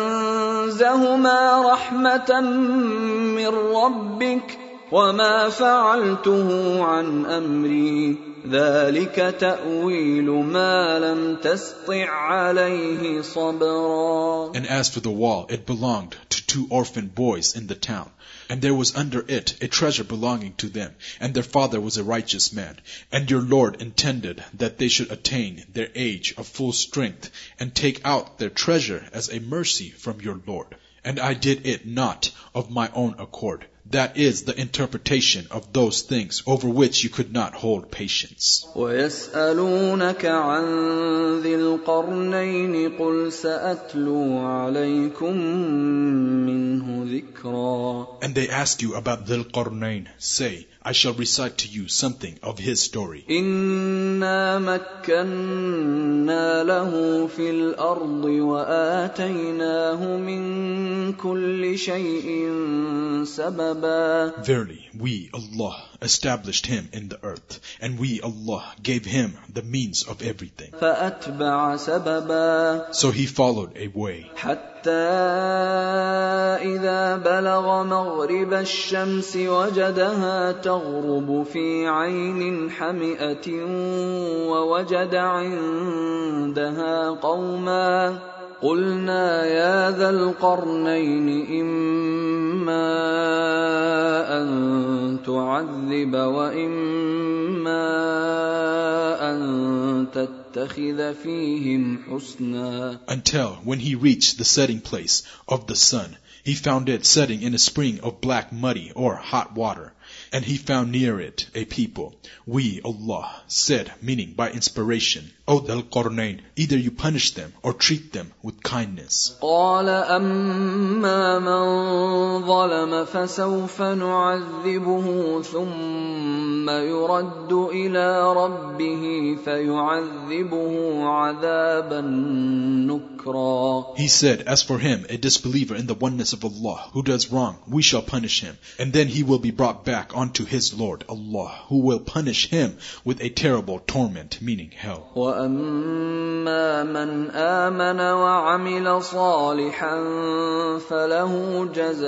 كنزهما رحمة من ربك وما فعلته عن أمري ذلك تأويل ما لم تسطع عليه صبرا. And as for the wall, it belonged to 2 orphan boys in the town. And there was under it a treasure belonging to them, and their father was a righteous man. And your Lord intended that they should attain their age of full strength, and take out their treasure as a mercy from your Lord. And I did it not of my own accord. That is the interpretation of those things over which you could not hold patience. وَيَسْأَلُونَكَ عَنْ ذِي الْقَرْنَيْنِ قُلْ سَأَتْلُو عَلَيْكُمْ مِنْهُ ذِكْرًا. And they ask you about Dhul Qarnayn. Say, I shall recite to you something of his story. إِنَّا مَكَّنَّا لَهُ فِي الْأَرْضِ وَآتَيْنَاهُ مِنْ كُلِّ شَيْءٍ سَبَبًا. Verily, we, Allah, established him in the earth, and we, Allah, gave him the means of everything. فَأَتْبَعَ سَبَبًا. So he followed a way. حَتَّى إِذَا بَلَغَ مَغْرِبَ الشَّمْسِ وَجَدَهَا تَغْرُبُ فِي عَيْنٍ حَمِئَةٍ وَوَجَدَ عِندَهَا قَوْمًا قُلْنَا يَا ذَا الْقَرْنَيْنِ إِمَّا أَن تُعَذِّبَ وَإِمَّا أَن تَتَّخِذَ فِيهِمْ حُسْنًا. Until when he reached the setting place of the sun, he found it setting in a spring of black muddy or hot water. And he found near it a people. We, Allah, said, meaning by inspiration, O Dhul Qarnayn, either you punish them or treat them with kindness. قال أما من ظلم فسوف نعذبه ثم يرد إلى ربه فيعذبه عذابا نكرا. He said, as for him, a disbeliever in the oneness of Allah, who does wrong, we shall punish him, and then he will be brought back unto his Lord, Allah, who will punish him with a terrible torment, meaning hell. وَأَمَّا مَنْ آمَنَ وَعَمِلَ صَالِحًا فَلَهُ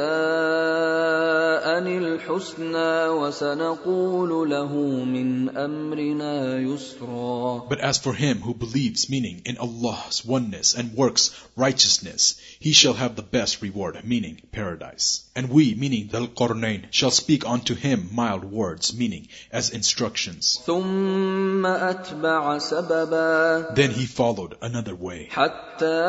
جَزَاءً الْحُسْنَى وَسَنَقُولُ لَهُ مِنْ أَمْرِنَا يُسْرًا. But as for him who believes, meaning in Allah's oneness, and works righteousness, he shall have the best reward, meaning paradise. And we, meaning Dhul Qarnayn, shall speak unto him mild words, meaning as instructions. ثُمَّ أَتْبَعَ سَبَبًا. Then he followed another way. حَتَّى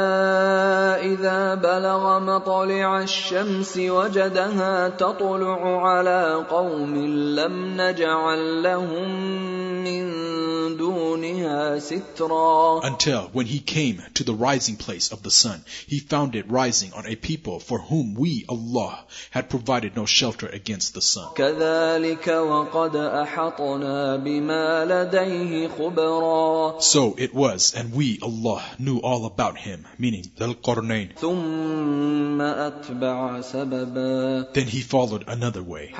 إِذَا بَلَغَ مَطْلِعَ الشَّمْسِ وَجَدَهَا تَطْلُعُ عَلَى قَوْمٍ لَمْ نَجْعَلْ لَهُم مِّن دُونِهَا سِتْرًا. Until when he came to the rising place of the sun, he found it rising on a people for whom we, Allah, had provided no shelter against the sun. كَذَلِكَ وَقَدْ أَحَطْنَا بِمَا لَدَيْهِ خُبْرًا. So it was, and we, Allah, knew all about him, meaning Dhul Qarnayn. ثُمَّ أَتْبَعَ سَبَبًا. Then he followed another way.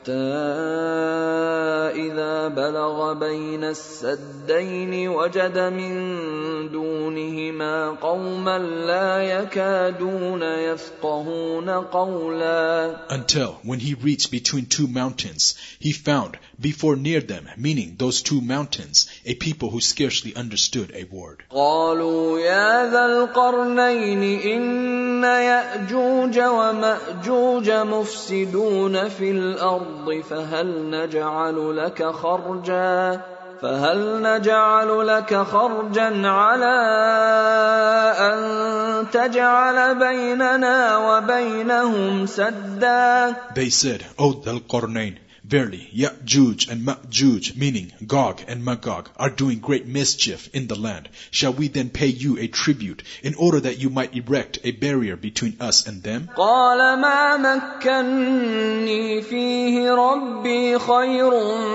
إذا بلغ بين السدين وجد من دونهما قوما لا يكادون يفقهون قولا. Until when he reached between 2 mountains, he found before near them, meaning those two mountains, a people who scarcely understood a word. قالوا يا ذا القرنين إن يأجوج ومأجوج مفسدون في الأرض فهل نجعل لك خرجا على أن تجعل بيننا وبينهم سدا. They said, O Dhul Qarnayn, verily, Ya'juj and Ma'juj, meaning Gog and Magog, are doing great mischief in the land. Shall we then pay you a tribute in order that you might erect a barrier between us and them? قال ما مكني فيه ربي خير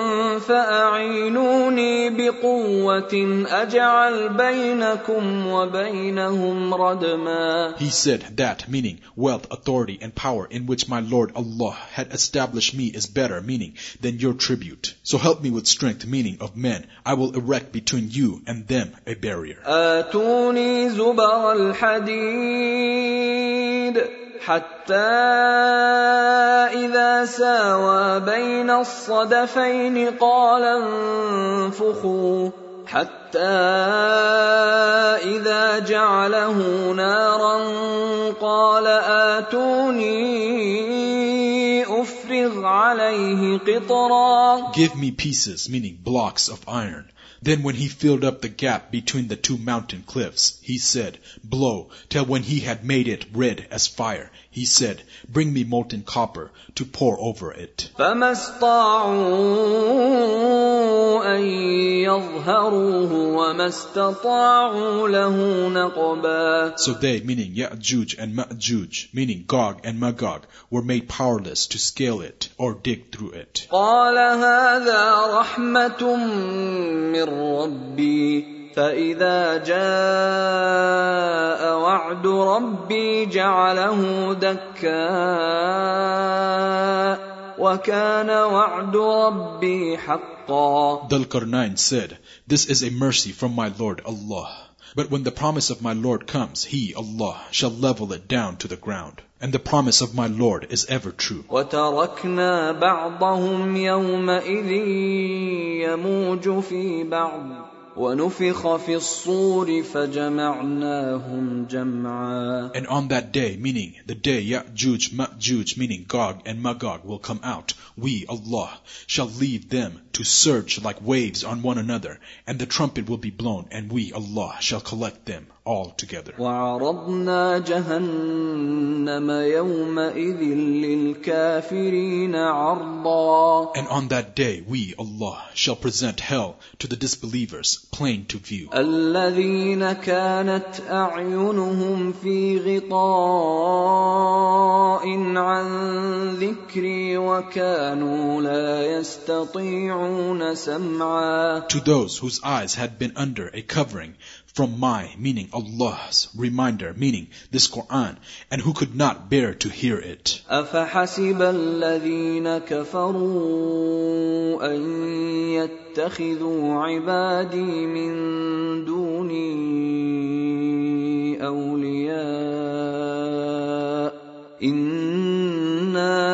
فأعينوني بقوة أجعل بينكم وبينهم ردما. He said that, meaning wealth, authority, and power in which my Lord Allah had established me is better, meaning than your tribute. So help me with strength, meaning of men. I will erect between you and them a barrier. آتوني زبر الحديد حتى إذا ساوى بين الصدفين قال انفخوا حتى إذا جعله نارا قال آتوني أفرغ عليه قطرا. Give me pieces, meaning blocks of iron. Then when he filled up the gap between the two mountain cliffs, he said, blow, till when he had made it red as fire, he said, bring me molten copper to pour over it. فما استطاعوا أن يظهروه وما استطاعوا له نقبا. So they, meaning Ya'juj and Ma'juj, meaning Gog and Magog, were made powerless to scale it or dig through it. قال هذا رحمة من ربي فإذا جاء وعد ربي جعله دكا وكان وعد ربي حقا. Dhul Qarnayn said, this is a mercy from my Lord Allah. But when the promise of my Lord comes, He, Allah, shall level it down to the ground. And the promise of my Lord is ever true. وَتَرَكْنَا بَعْضَهُمْ يَوْمَئِذٍ يَمُوجُ فِي بَعْضٍ وَنُفِخَ فِي الصُّورِ فَجَمَعْنَاهُمْ جَمْعًا. And on that day, meaning the day Ya'juj, Ma'juj, meaning Gog and Magog will come out, we, Allah, shall leave them to surge like waves on one another, and the trumpet will be blown, and we, Allah, shall collect them all together. وَعَرَضْنَا جَهَنَّمَ يَوْمَئِذٍ لِلْكَافِرِينَ عَرْضًا. And on that day, we, Allah, shall present hell to the disbelievers, plain to view. الَّذِينَ كَانَتْ أَعْيُنُهُمْ فِي غِطَاءٍ عَنْ ذِكْرِي وَكَانُوا لَا يَسْتَطِيعُونَ سَمْعًا. To those whose eyes had been under a covering from my, meaning Allah's, reminder, meaning this Quran, and who could not bear to hear it. أَفَحَسِبَ الَّذِينَ كَفَرُوا أَن يَتَّخِذُوا عِبَادِي مِن دُونِي أَوْلِيَاءَ إِنَّا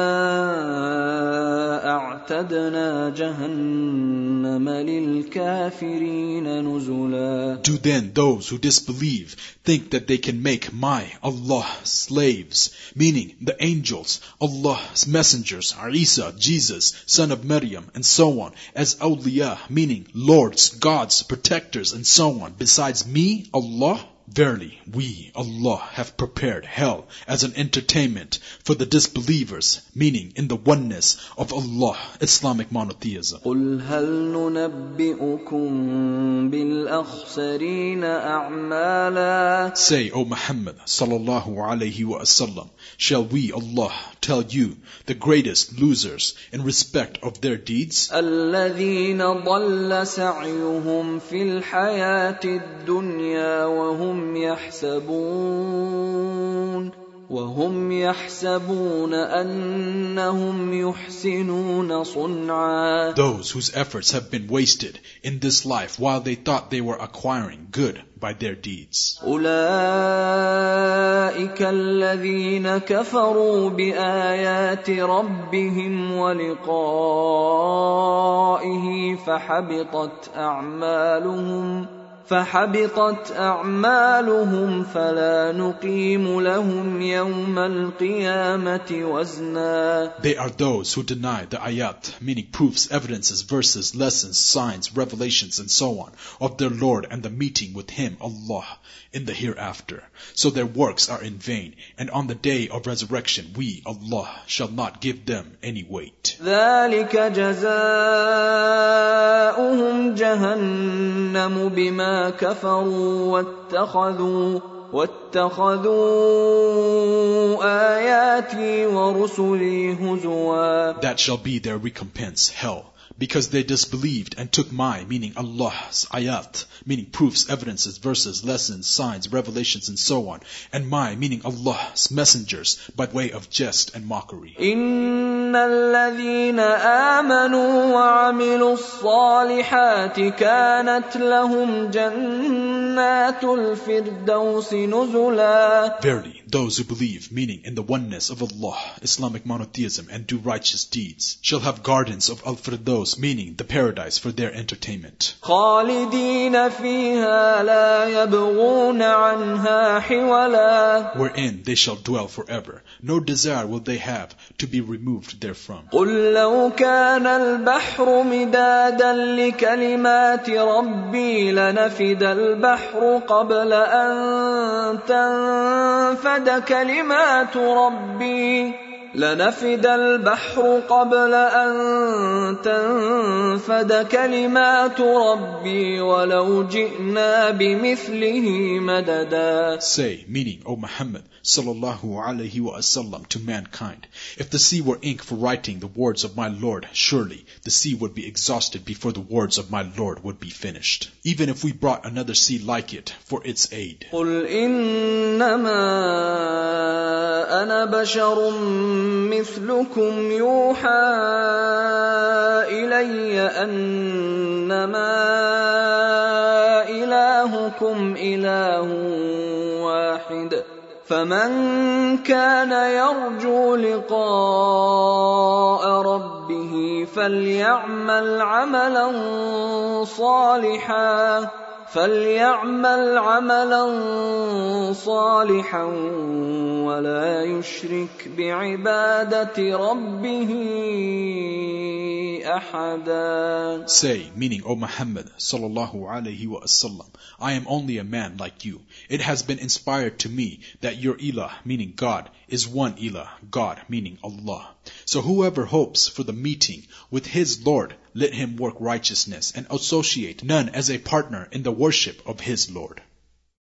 أَعْتَدْنَا جَهَنَّمَ لِلْكَافِرِينَ نُزُلًا. Do then those who disbelieve think that they can make my, Allah, slaves, meaning the angels, Allah's messengers, Isa, Jesus, son of Maryam, and so on, as awliya, meaning lords, gods, protectors, and so on, besides me, Allah? Verily, we, Allah, have prepared hell as an entertainment for the disbelievers, meaning in the oneness of Allah, Islamic monotheism. قُلْ هَلْ نُنَبِّئُكُمْ بِالْأَخْسَرِينَ أَعْمَالًا. Say, O Muhammad sallallahu alayhi wa sallam, shall we, Allah, tell you the greatest losers in respect of their deeds? الَّذِينَ ضَلَّ سَعْيُهُمْ فِي الْحَيَاةِ الدُّنْيَا وَهُمْ يَحْسَبُونَ وهم يحسبون أنهم يحسنون صنعا. Those whose efforts have been wasted in this life while they thought they were acquiring good by their deeds. أولئك الذين كفروا بآيات ربهم ولقائه فحبطت أعمالهم فلا نقيم لهم يوم القيامة وزنا. They are those who deny the ayat, meaning proofs, evidences, verses, lessons, signs, revelations, and so on, of their Lord and the meeting with Him, Allah, in the hereafter. So their works are in vain, and on the day of resurrection we, Allah, shall not give them any weight. ذلك جزاؤهم جهنم بما كفروا واتخذوا آياتي ورسلي هزوا. That shall be their recompense, hell, because they disbelieved and took my, meaning Allah's, ayat, meaning proofs, evidences, verses, lessons, signs, revelations, and so on, and my, meaning Allah's messengers, by way of jest and mockery. إن الذين آمنوا وعملوا الصالحات كانت لهم جنات الفردوس نزلا. Verily, those who believe, meaning in the oneness of Allah, Islamic monotheism, and do righteous deeds, shall have gardens of Al-Firdaus, meaning the paradise for their entertainment. خالدين فيها لا يبغون عنها حولا. Wherein they shall dwell forever, no desire will they have to be removed therefrom. قل لو كان البحر مدادا لكلمات ربي لنفد البحر قبل أن تنفد كلمات ربي ولو جئنا بمثله مددا. Say, meaning, O Muhammad, sallallahu alayhi wa sallam, to mankind, if the sea were ink for writing the words of my Lord, surely the sea would be exhausted before the words of my Lord would be finished, even if we brought another sea like it for its aid. قل إنما أنا بشر مثلكم يوحى إلي أنما إلهكم إله واحد فمن كان يرجو لقاء ربه فليعمل عملا صالحا ولا يشرك بعبادة ربه أحدا. Say, meaning, O Muhammad, sallallahu alayhi wa sallam, I am only a man like you. It has been inspired to me that your ilah, meaning God, is one ilah, God, meaning Allah. So whoever hopes for the meeting with his Lord, let him work righteousness and associate none as a partner in the worship of his Lord.